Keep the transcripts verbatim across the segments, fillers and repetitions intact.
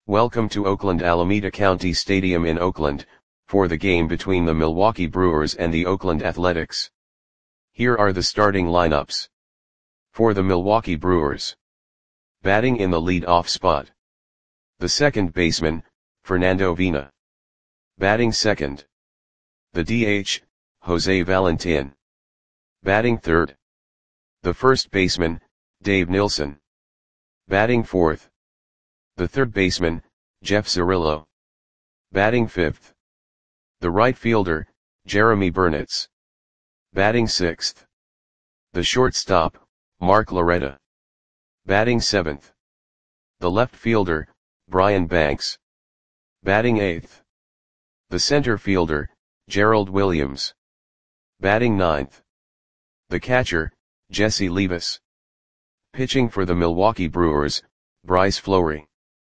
Welcome to Oakland Alameda County Stadium in Oakland, for the game between the Milwaukee Brewers and the Oakland Athletics. Here are the starting lineups. For the Milwaukee Brewers. Batting in the lead-off spot. The second baseman, Fernando Vina. Batting second. The D H, Jose Valentin. Batting third. The first baseman, Dave Nilsson. Batting fourth. The third baseman, Jeff Cirillo. Batting fifth. The right fielder, Jeremy Burnitz. Batting sixth. The shortstop, Mark Loretta. Batting seventh. The left fielder, Brian Banks. Batting eighth. The center fielder, Gerald Williams. Batting ninth. The catcher, Jesse Levis. Pitching for the Milwaukee Brewers, Bryce Fleury.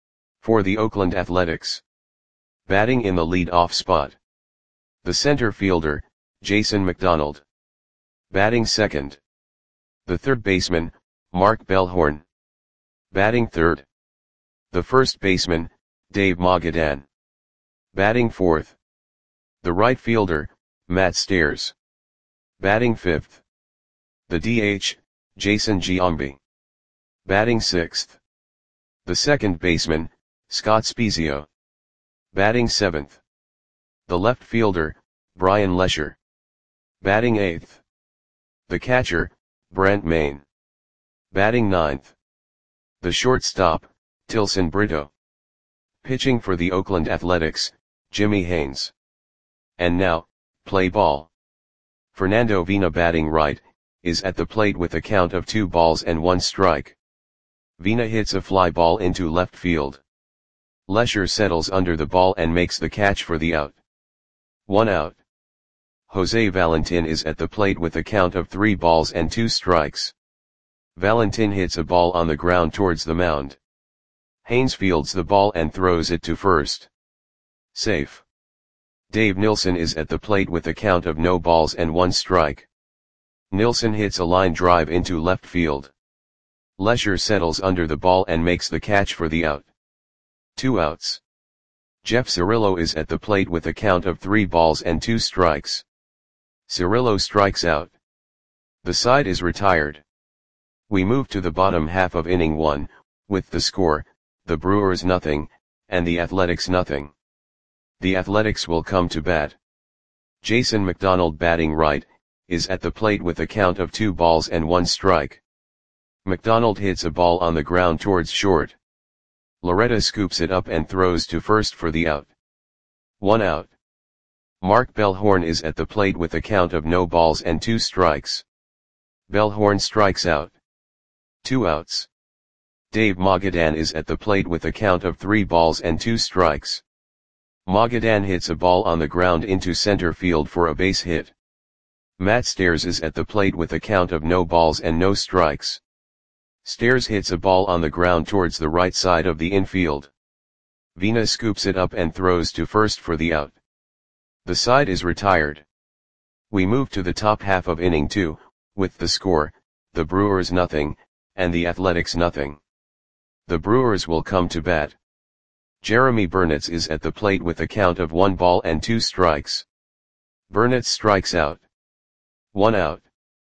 For the Oakland Athletics. Batting in the lead-off spot. The center fielder, Jason McDonald. Batting second. The third baseman, Mark Bellhorn. Batting third. The first baseman, Dave Magadan. Batting fourth. The right fielder, Matt Stairs. Batting fifth. The D H, Jason Giambi. Batting sixth. The second baseman, Scott Spiezio. Batting seventh. The left fielder, Brian Lesher. Batting eighth. The catcher, Brent Main. Batting ninth. The shortstop, Tilson Brito. Pitching for the Oakland Athletics, Jimmy Haynes. And now, play ball. Fernando Vina batting right, is at the plate with a count of two balls and one strike. Vina hits a fly ball into left field. Lesher settles under the ball and makes the catch for the out. One out. Jose Valentin is at the plate with a count of three balls and two strikes. Valentin hits a ball on the ground towards the mound. Haynes fields the ball and throws it to first. Safe. Dave Nilsson is at the plate with a count of no balls and one strike. Nilsson hits a line drive into left field. Lesher settles under the ball and makes the catch for the out. Two outs. Jeff Cirillo is at the plate with a count of three balls and two strikes. Cirillo strikes out. The side is retired. We move to the bottom half of inning one, with the score, the Brewers nothing, and the Athletics nothing. The Athletics will come to bat. Jason McDonald batting right, is at the plate with a count of two balls and one strike. McDonald hits a ball on the ground towards short. Loretta scoops it up and throws to first for the out. One out. Mark Bellhorn is at the plate with a count of no balls and two strikes. Bellhorn strikes out. Two outs. Dave Magadan is at the plate with a count of three balls and two strikes. Magadan hits a ball on the ground into center field for a base hit. Matt Stairs is at the plate with a count of no balls and no strikes. Stairs hits a ball on the ground towards the right side of the infield. Vina scoops it up and throws to first for the out. The side is retired. We move to the top half of inning two, with the score, the Brewers nothing, and the Athletics nothing. The Brewers will come to bat. Jeremy Burnitz is at the plate with a count of one ball and two strikes. Burnitz strikes out. One out.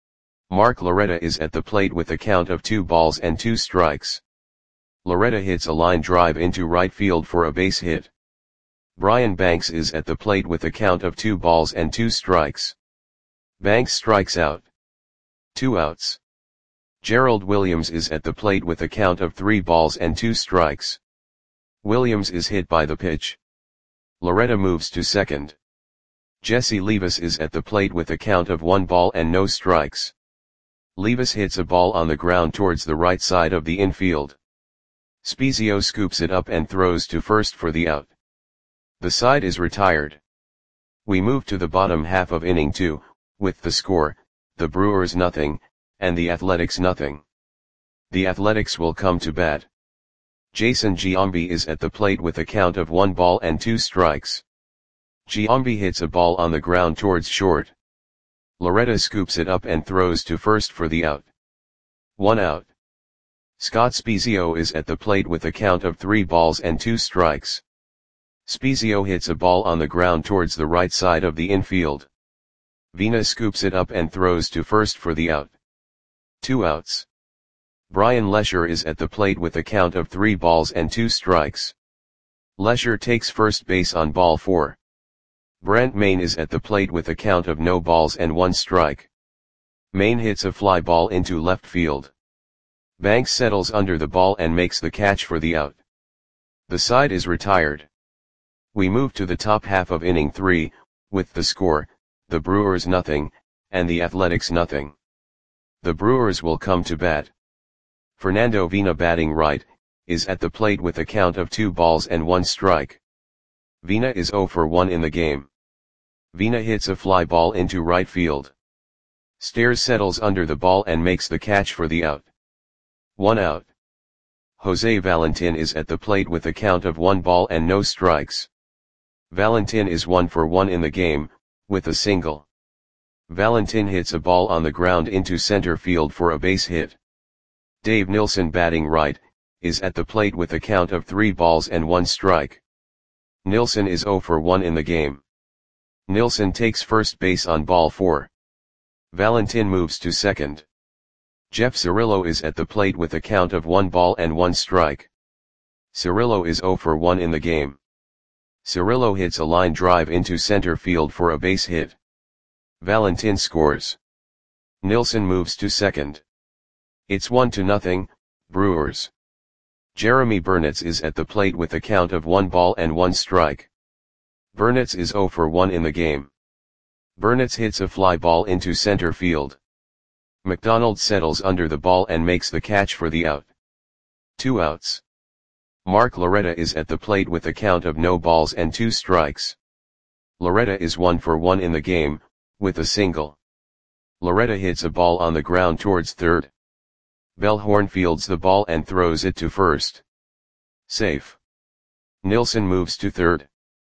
Mark Loretta is at the plate with a count of two balls and two strikes. Loretta hits a line drive into right field for a base hit. Brian Banks is at the plate with a count of two balls and two strikes. Banks strikes out. Two outs. Gerald Williams is at the plate with a count of three balls and two strikes. Williams is hit by the pitch. Loretta moves to second. Jesse Levis is at the plate with a count of one ball and no strikes. Levis hits a ball on the ground towards the right side of the infield. Spiezio scoops it up and throws to first for the out. The side is retired. We move to the bottom half of inning two, with the score, the Brewers nothing, and the Athletics nothing. The Athletics will come to bat. Jason Giambi is at the plate with a count of one ball and two strikes. Giambi hits a ball on the ground towards short. Loretta scoops it up and throws to first for the out. One out. Scott Spiezio is at the plate with a count of three balls and two strikes. Spiezio hits a ball on the ground towards the right side of the infield. Vina scoops it up and throws to first for the out. Two outs. Brian Lesher is at the plate with a count of three balls and two strikes. Lesher takes first base on ball four. Brent Main is at the plate with a count of no balls and one strike. Main hits a fly ball into left field. Banks settles under the ball and makes the catch for the out. The side is retired. We move to the top half of inning three, with the score, the Brewers nothing, and the Athletics nothing. The Brewers will come to bat. Fernando Vina, batting right, is at the plate with a count of two balls and one strike. Vina is zero for one in the game. Vina hits a fly ball into right field. Stairs settles under the ball and makes the catch for the out. One out. Jose Valentin is at the plate with a count of one ball and no strikes. Valentin is one for one in the game, with a single. Valentin hits a ball on the ground into center field for a base hit. Dave Nilsson, batting right, is at the plate with a count of three balls and one strike. Nilsson is zero for one in the game. Nilsson takes first base on ball four. Valentin moves to second. Jeff Cirillo is at the plate with a count of one ball and one strike. Cirillo is zero for one in the game. Cirillo hits a line drive into center field for a base hit. Valentin scores. Nilsson moves to second. It's one to nothing, Brewers. Jeremy Burnitz is at the plate with a count of one ball and one strike. Burnitz is zero for one in the game. Burnitz hits a fly ball into center field. McDonald settles under the ball and makes the catch for the out. Two outs. Mark Loretta is at the plate with a count of no balls and two strikes. Loretta is one for one in the game, with a single. Loretta hits a ball on the ground towards third. Bellhorn fields the ball and throws it to first. Safe. Nilsson moves to third.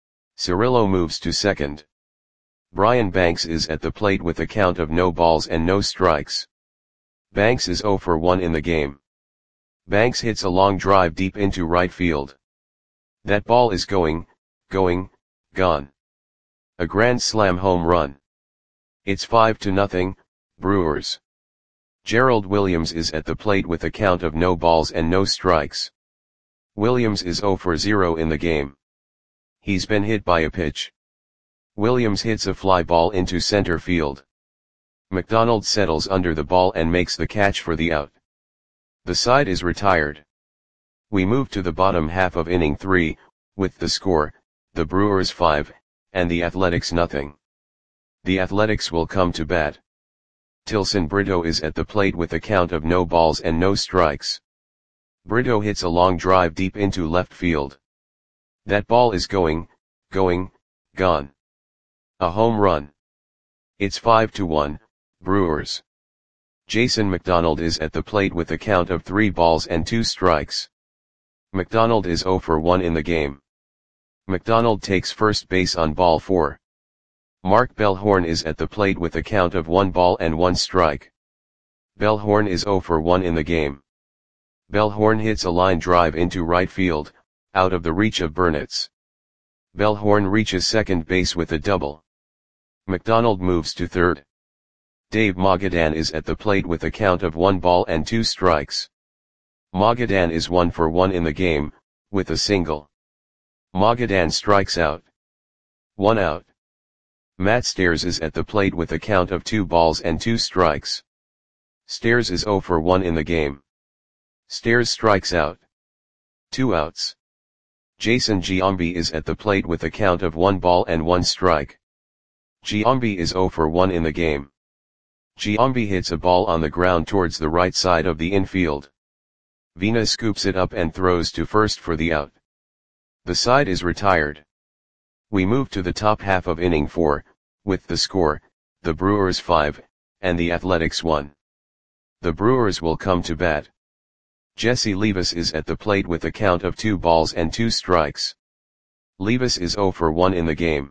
Cirillo moves to second. Brian Banks is at the plate with a count of no balls and no strikes. Banks is zero for one in the game. Banks hits a long drive deep into right field. That ball is going, going, gone. A grand slam home run. It's five to nothing, Brewers. Gerald Williams is at the plate with a count of no balls and no strikes. Williams is zero for zero in the game. He's been hit by a pitch. Williams hits a fly ball into center field. McDonald settles under the ball and makes the catch for the out. The side is retired. We move to the bottom half of inning three, with the score, the Brewers five, and the Athletics nothing. The Athletics will come to bat. Tilson Brito is at the plate with a count of no balls and no strikes. Brito hits a long drive deep into left field. That ball is going, going, gone. A home run. It's five to one, Brewers. Jason McDonald is at the plate with a count of three balls and two strikes. McDonald is zero for one in the game. McDonald takes first base on ball four. Mark Bellhorn is at the plate with a count of one ball and one strike. Bellhorn is zero for one in the game. Bellhorn hits a line drive into right field, out of the reach of Burnitz. Bellhorn reaches second base with a double. McDonald moves to third. Dave Magadan is at the plate with a count of one ball and two strikes. Magadan is one for one in the game, with a single. Magadan strikes out. One out. Matt Stairs is at the plate with a count of two balls and two strikes. Stairs is zero for one in the game. Stairs strikes out. Two outs. Jason Giambi is at the plate with a count of one ball and one strike. Giambi is zero for one in the game. Giambi hits a ball on the ground towards the right side of the infield. Vina scoops it up and throws to first for the out. The side is retired. We move to the top half of inning four, with the score, the Brewers five, and the Athletics one. The Brewers will come to bat. Jesse Levis is at the plate with a count of two balls and two strikes. Levis is zero for one in the game.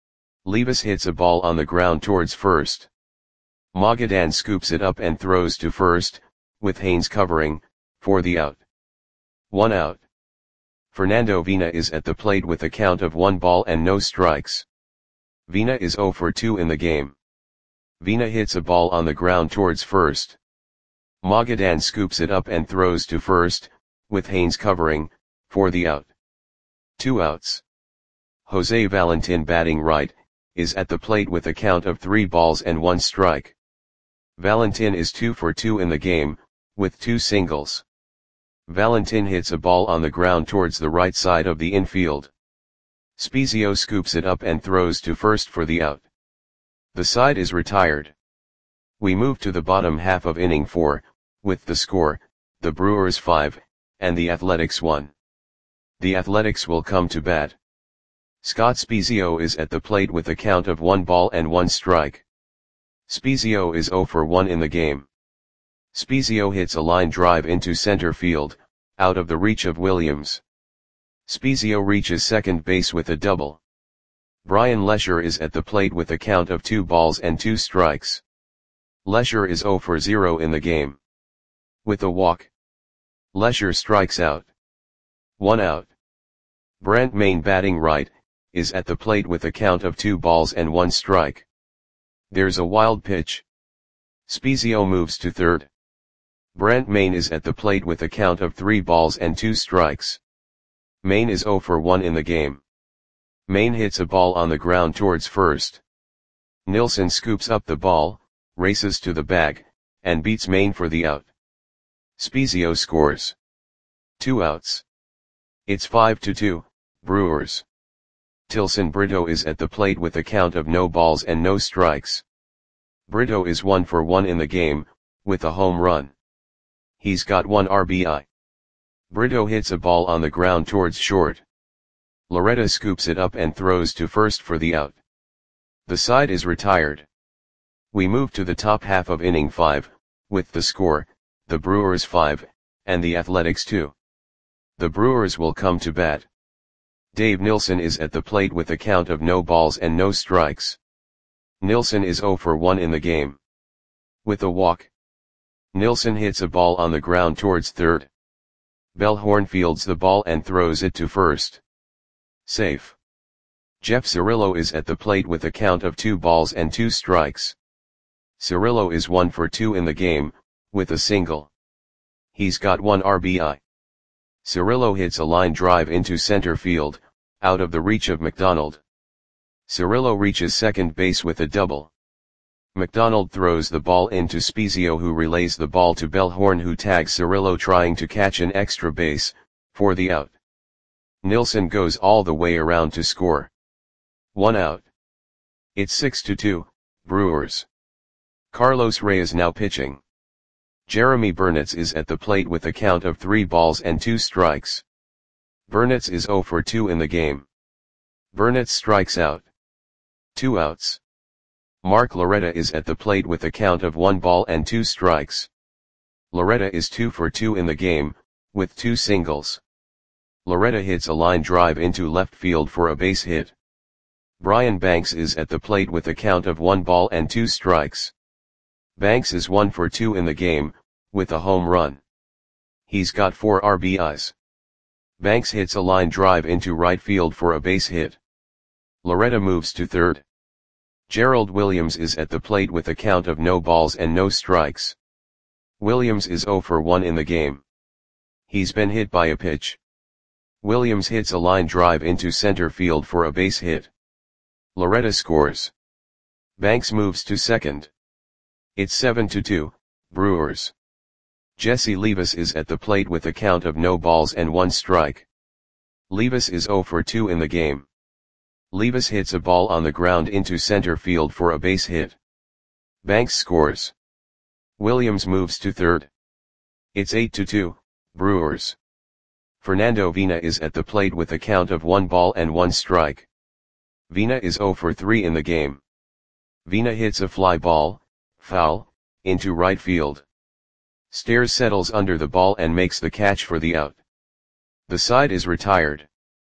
Levis hits a ball on the ground towards first. Magadan scoops it up and throws to first, with Haynes covering, for the out. One out. Fernando Vina is at the plate with a count of one ball and no strikes. Vina is zero for two in the game. Vina hits a ball on the ground towards first. Magadan scoops it up and throws to first, with Haynes covering, for the out. Two outs. Jose Valentin batting right, is at the plate with a count of three balls and one strike. Valentin is two for two in the game, with two singles. Valentin hits a ball on the ground towards the right side of the infield. Spezio scoops it up and throws to first for the out. The side is retired. We move to the bottom half of inning four, with the score, the Brewers five, and the Athletics one. The Athletics will come to bat. Scott Spezio is at the plate with a count of one ball and one strike. Spezio is zero for one in the game. Spezio hits a line drive into center field, out of the reach of Williams. Spezio reaches second base with a double. Brian Lesher is at the plate with a count of two balls and two strikes. Lesher is zero for zero in the game. With a walk, Lesher strikes out. One out. Brent Mayne batting right, is at the plate with a count of two balls and one strike. There's a wild pitch. Spezio moves to third. Brent Mayne is at the plate with a count of three balls and two strikes. Mayne is zero for one in the game. Mayne hits a ball on the ground towards first. Nilsson scoops up the ball, races to the bag, and beats Mayne for the out. Spezio scores. Two outs. It's five to two, Brewers. Tilson Brito is at the plate with a count of no balls and no strikes. Brito is one for one in the game, with a home run. He's got one R B I. Brito hits a ball on the ground towards short. Loretta scoops it up and throws to first for the out. The side is retired. We move to the top half of inning five, with the score, the Brewers five, and the Athletics two. The Brewers will come to bat. Dave Nilsson is at the plate with a count of no balls and no strikes. Nilsson is zero for one in the game. With a walk, Nilsson hits a ball on the ground towards third. Bellhorn fields the ball and throws it to first. Safe. Jeff Cirillo is at the plate with a count of two balls and two strikes. Cirillo is one for two in the game, with a single. He's got one R B I. Cirillo hits a line drive into center field, out of the reach of McDonald. Cirillo reaches second base with a double. McDonald throws the ball into Spezio, who relays the ball to Bellhorn, who tags Cirillo trying to catch an extra base, for the out. Nilsson goes all the way around to score. One out. It's six to two, Brewers. Carlos Reyes now pitching. Jeremy Burnitz is at the plate with a count of three balls and two strikes. Burnitz is zero for two in the game. Burnitz strikes out. Two outs. Mark Loretta is at the plate with a count of one ball and two strikes. Loretta is two for two in the game, with two singles. Loretta hits a line drive into left field for a base hit. Brian Banks is at the plate with a count of one ball and two strikes. Banks is one for two in the game, with a home run. He's got four R B Is. Banks hits a line drive into right field for a base hit. Loretta moves to third. Gerald Williams is at the plate with a count of no balls and no strikes. Williams is zero for one in the game. He's been hit by a pitch. Williams hits a line drive into center field for a base hit. Loretta scores. Banks moves to second. It's seven to two, Brewers. Jesse Levis is at the plate with a count of no balls and one strike. Levis is zero for two in the game. Levis hits a ball on the ground into center field for a base hit. Banks scores. Williams moves to third. It's eight to two, Brewers. Fernando Vina is at the plate with a count of one ball and one strike. Vina is zero for three in the game. Vina hits a fly ball, foul, into right field. Stairs settles under the ball and makes the catch for the out. The side is retired.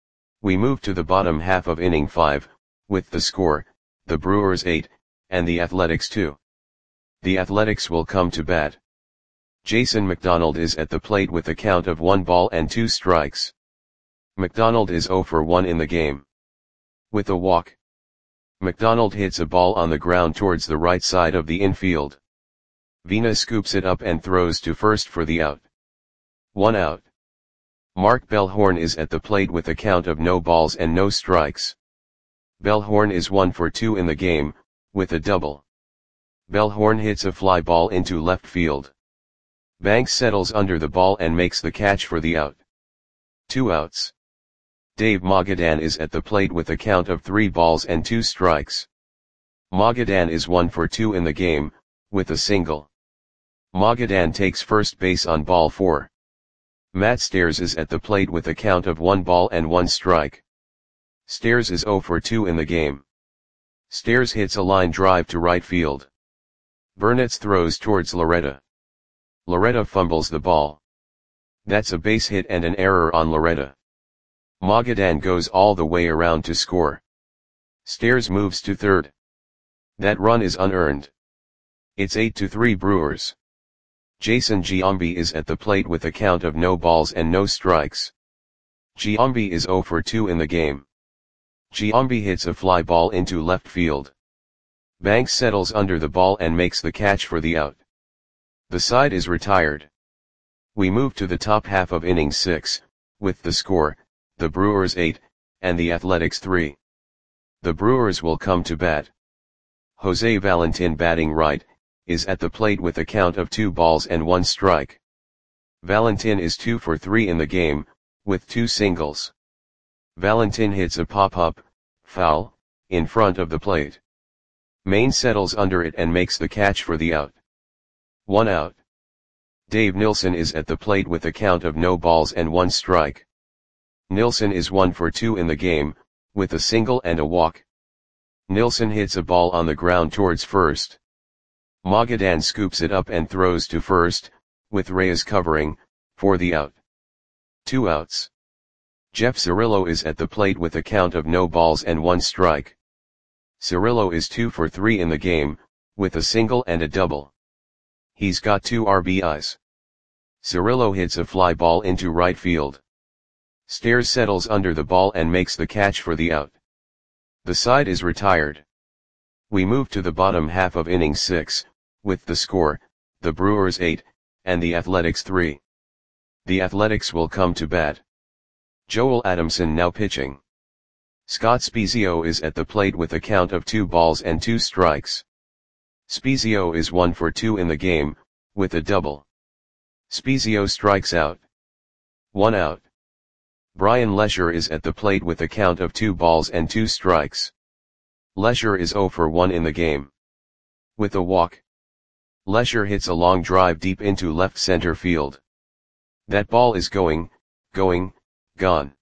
We move to the bottom half of inning five, with the score, the Brewers eight, and the Athletics two. The Athletics will come to bat. Jason McDonald is at the plate with a count of one ball and two strikes. McDonald is zero for one in the game. With a walk, McDonald hits a ball on the ground towards the right side of the infield. Vina scoops it up and throws to first for the out. One out. Mark Bellhorn is at the plate with a count of no balls and no strikes. Bellhorn is one for two in the game, with a double. Bellhorn hits a fly ball into left field. Banks settles under the ball and makes the catch for the out. Two outs. Dave Magadan is at the plate with a count of three balls and two strikes. Magadan is one for two in the game, with a single. Magadan takes first base on ball four. Matt Stairs is at the plate with a count of one ball and one strike. Stairs is zero for two in the game. Stairs hits a line drive to right field. Burnitz throws towards Loretta. Loretta fumbles the ball. That's a base hit and an error on Loretta. Magadan goes all the way around to score. Stairs moves to third. That run is unearned. It's eight to three Brewers. Jason Giambi is at the plate with a count of no balls and no strikes. Giambi is zero for two in the game. Giambi hits a fly ball into left field. Banks settles under the ball and makes the catch for the out. The side is retired. We move to the top half of inning six, with the score, the Brewers eight, and the Athletics three. The Brewers will come to bat. Jose Valentin, batting right, is at the plate with a count of two balls and one strike. Valentin is two for three in the game, with two singles. Valentin hits a pop-up, foul, in front of the plate. Maine settles under it and makes the catch for the out. One out. Dave Nilsson is at the plate with a count of no balls and one strike. Nilsson is one for two in the game, with a single and a walk. Nilsson hits a ball on the ground towards first. Magadan scoops it up and throws to first, with Reyes covering, for the out. Two outs. Jeff Cirillo is at the plate with a count of no balls and one strike. Cirillo is two for three in the game, with a single and a double. He's got two R B Is. Cirillo hits a fly ball into right field. Stairs settles under the ball and makes the catch for the out. The side is retired. We move to the bottom half of inning six, with the score, the Brewers eight, and the Athletics three. The Athletics will come to bat. Joel Adamson now pitching. Scott Spiezio is at the plate with a count of two balls and two strikes. Spiezio is one for two in the game, with a double. Spiezio strikes out. One out. Brian Lesher is at the plate with a count of two balls and two strikes. Lesher is zero for one in the game. With a walk, Lesher hits a long drive deep into left center field. That ball is going, going, gone.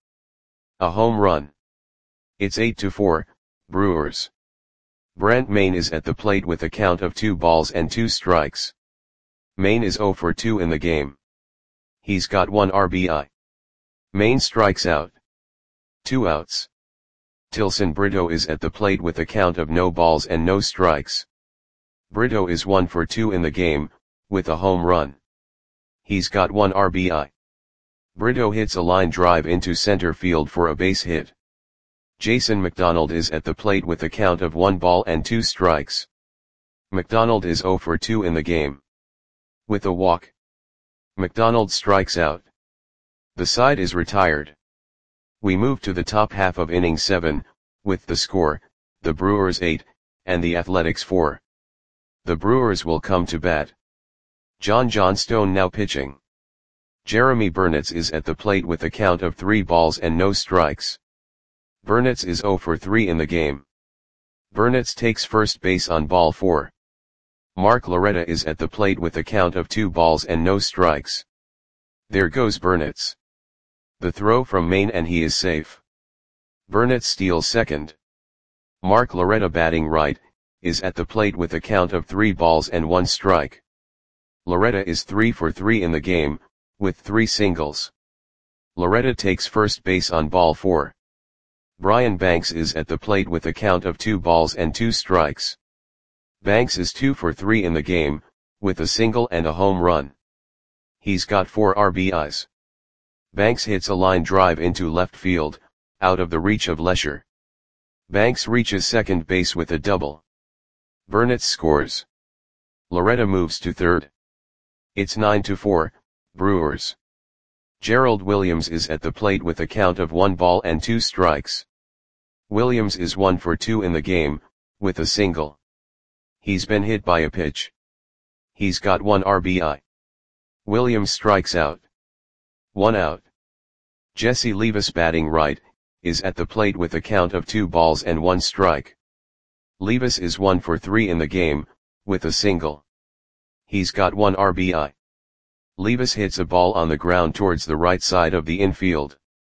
A home run. It's eight to four, Brewers. Brent Maine is at the plate with a count of two balls and two strikes. Maine is zero for two in the game. He's got one R B I. Maine strikes out. Two outs. Tilson Brito is at the plate with a count of no balls and no strikes. Brito is one for two in the game, with a home run. He's got one R B I. Brito hits a line drive into center field for a base hit. Jason McDonald is at the plate with a count of one ball and two strikes. McDonald is zero for two in the game. With a walk, McDonald strikes out. The side is retired. We move to the top half of inning seven, with the score, the Brewers eight, and the Athletics four. The Brewers will come to bat. John Johnstone now pitching. Jeremy Burnitz is at the plate with a count of three balls and no strikes. Burnitz is zero for three in the game. Burnitz takes first base on ball four. Mark Loretta is at the plate with a count of two balls and no strikes. There goes Burnitz. The throw from Maine and he is safe. Burnitz steals second. Mark Loretta, batting right, is at the plate with a count of three balls and one strike. Loretta is three for three in the game, with three singles. Loretta takes first base on ball four. Brian Banks is at the plate with a count of two balls and two strikes. Banks is two for three in the game, with a single and a home run. He's got four R B Is. Banks hits a line drive into left field, out of the reach of Lesher. Banks reaches second base with a double. Burnitz scores. Loretta moves to third. It's nine to four, Brewers. Gerald Williams is at the plate with a count of one ball and two strikes. Williams is one for two in the game, with a single. He's been hit by a pitch. He's got one R B I. Williams strikes out. One out. Jesse Levis, batting right, is at the plate with a count of two balls and one strike. Levis is one for three in the game, with a single. He's got one R B I. Levis hits a ball on the ground towards the right side of the infield.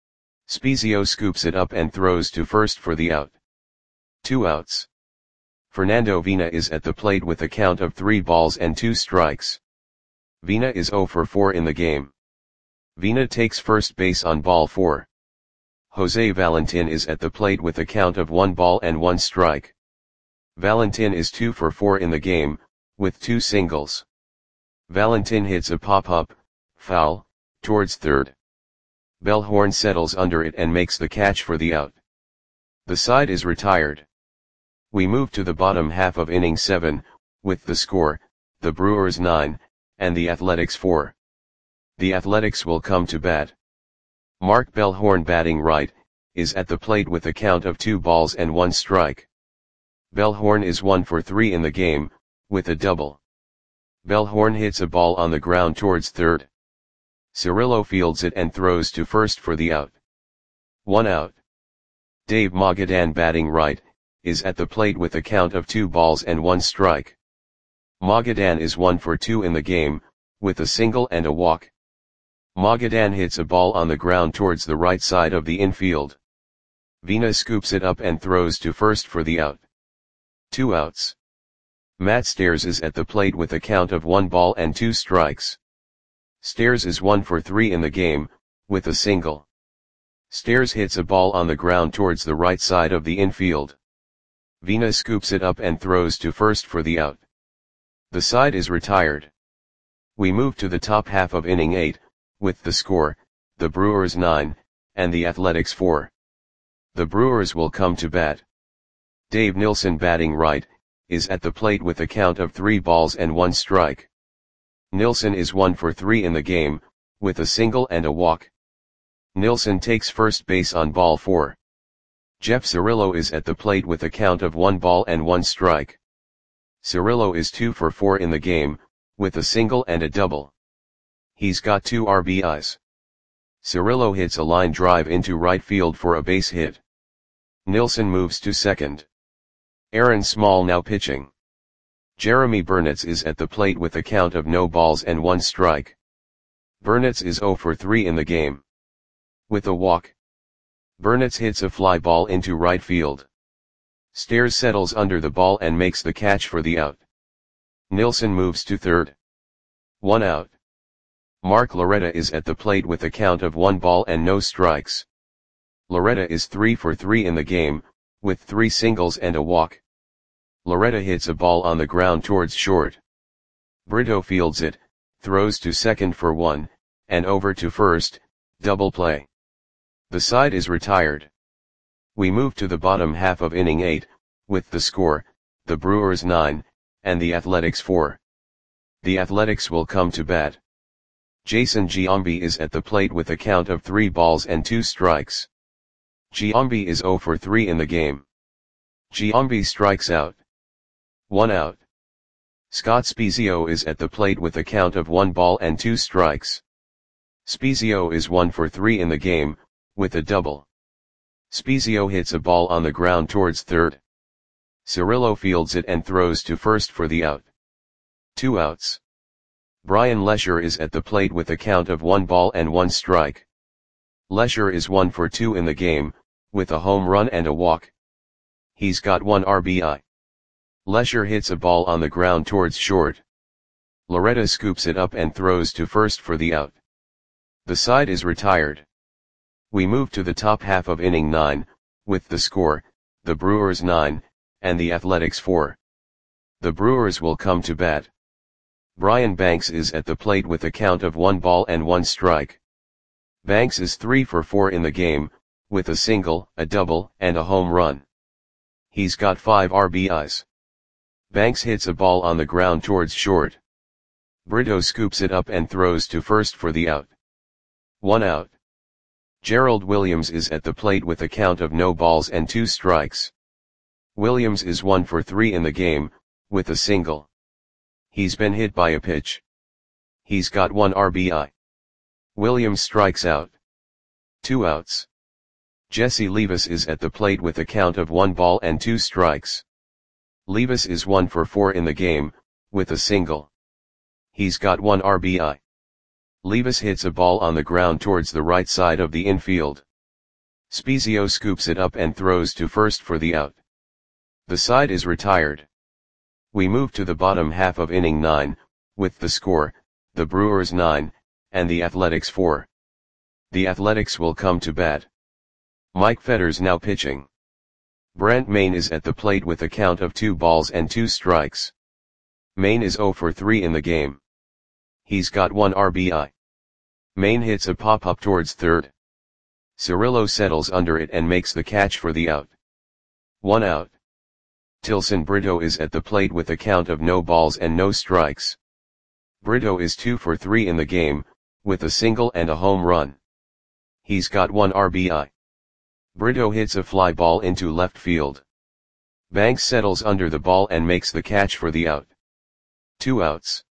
Spezio scoops it up and throws to first for the out. Two outs. Fernando Vina is at the plate with a count of three balls and two strikes. Vina is zero for four in the game. Vina takes first base on ball four. Jose Valentin is at the plate with a count of one ball and one strike. Valentin is two for four in the game, with two singles. Valentin hits a pop-up, foul, towards third. Bellhorn settles under it and makes the catch for the out. The side is retired. We move to the bottom half of inning seven, with the score, the Brewers nine, and the Athletics four. The Athletics will come to bat. Mark Bellhorn, batting right, is at the plate with a count of two balls and one strike. Bellhorn is one for three in the game, with a double. Bellhorn hits a ball on the ground towards third. Cirillo fields it and throws to first for the out. One out. Dave Magadan, batting right, is at the plate with a count of two balls and one strike. Magadan is one for two in the game, with a single and a walk. Magadan hits a ball on the ground towards the right side of the infield. Vina scoops it up and throws to first for the out. Two outs. Matt Stairs is at the plate with a count of one ball and two strikes. Stairs is one for three in the game, with a single. Stairs hits a ball on the ground towards the right side of the infield. Vina scoops it up and throws to first for the out. The side is retired. We move to the top half of inning eight, with the score, the Brewers nine, and the Athletics four. The Brewers will come to bat. Dave Nilsson, batting right, is at the plate with a count of three balls and one strike. Nilsson is one for three in the game, with a single and a walk. Nilsson takes first base on ball four. Jeff Cirillo is at the plate with a count of one ball and one strike. Cirillo is two for four in the game, with a single and a double. He's got two R B Is. Cirillo hits a line drive into right field for a base hit. Nilsson moves to second. Aaron Small now pitching. Jeremy Burnitz is at the plate with a count of no balls and one strike. Burnitz is zero for three in the game. With a walk. Burnitz hits a fly ball into right field. Stairs settles under the ball and makes the catch for the out. Nilsson moves to third. One out. Mark Loretta is at the plate with a count of one ball and no strikes. Loretta is three for three in the game, with three singles and a walk. Loretta hits a ball on the ground towards short. Brito fields it, throws to second for one, and over to first, double play. The side is retired. We move to the bottom half of inning eight, with the score, the Brewers nine, and the Athletics four. The Athletics will come to bat. Jason Giambi is at the plate with a count of three balls and two strikes. Giambi is zero for three in the game. Giambi strikes out. One out. Scott Spezio is at the plate with a count of one ball and two strikes. Spezio is one for three in the game, with a double. Spezio hits a ball on the ground towards third. Cirillo fields it and throws to first for the out. Two outs. Brian Lesher is at the plate with a count of one ball and one strike. Lesher is one for two in the game, with a home run and a walk. He's got one R B I. Lesher hits a ball on the ground towards short. Loretta scoops it up and throws to first for the out. The side is retired. We move to the top half of inning nine, with the score, the Brewers nine, and the Athletics four. The Brewers will come to bat. Brian Banks is at the plate with a count of one ball and one strike. Banks is three for four in the game, with a single, a double, and a home run. He's got five R B Is. Banks hits a ball on the ground towards short. Brito scoops it up and throws to first for the out. One out. Gerald Williams is at the plate with a count of no balls and two strikes. Williams is one for three in the game, with a single. He's been hit by a pitch. He's got one R B I. Williams strikes out. Two outs. Jesse Levis is at the plate with a count of one ball and two strikes. Levis is one for four in the game, with a single. He's got one R B I. Levis hits a ball on the ground towards the right side of the infield. Spezio scoops it up and throws to first for the out. The side is retired. We move to the bottom half of inning nine, with the score, the Brewers nine, and the Athletics four. The Athletics will come to bat. Mike Fetters now pitching. Brent Mayne is at the plate with a count of two balls and two strikes. Mayne is zero for three in the game. He's got one R B I. Mayne hits a pop-up towards third. Cirillo settles under it and makes the catch for the out. One out. Tilson Brito is at the plate with a count of no balls and no strikes. Brito is two for three in the game, with a single and a home run. He's got one R B I. Brito hits a fly ball into left field. Banks settles under the ball and makes the catch for the out. Two outs.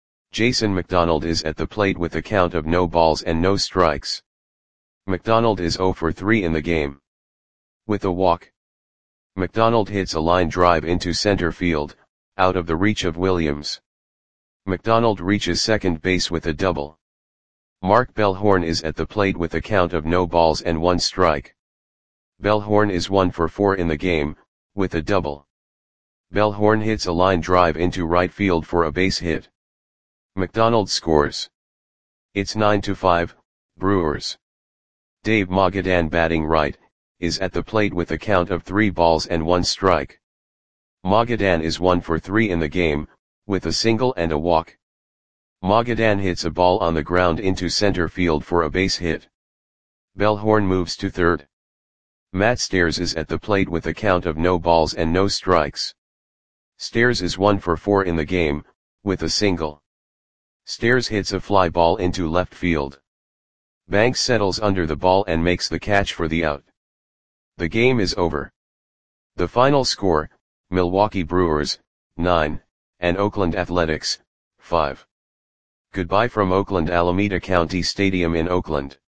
Jason McDonald is at the plate with a count of no balls and no strikes. McDonald is zero for three in the game. With a walk. McDonald hits a line drive into center field, out of the reach of Williams. McDonald reaches second base with a double. Mark Bellhorn is at the plate with a count of no balls and one strike. Bellhorn is one for four in the game, with a double. Bellhorn hits a line drive into right field for a base hit. McDonald scores. It's nine to five, Brewers. Dave Magadan, batting right, is at the plate with a count of three balls and one strike. Magadan is one for three in the game, with a single and a walk. Magadan hits a ball on the ground into center field for a base hit. Bellhorn moves to third. Matt Stairs is at the plate with a count of no balls and no strikes. Stairs is one for four in the game, with a single. Stairs hits a fly ball into left field. Banks settles under the ball and makes the catch for the out. The game is over. The final score, Milwaukee Brewers, nine, and Oakland Athletics, five. Goodbye from Oakland Alameda County Stadium in Oakland.